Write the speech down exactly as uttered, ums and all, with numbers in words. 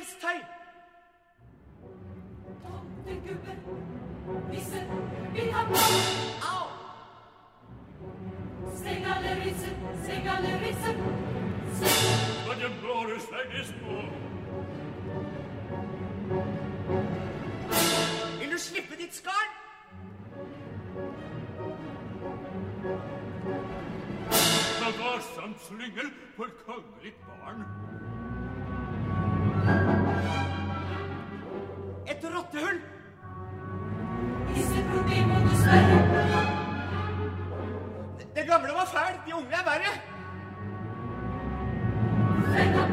adventsteg. Tomtegubbe, nissen, vil ha barn. Au! Sengalerisse, sengalerisse, Vad den blåre slegges på. Vil du slippe ditt skarn? Ta varsamt slyngel på et kongelig barn. Et rottehull. Disse problemer dessverre. Det gamle var fælt, de unge er verre. Fenga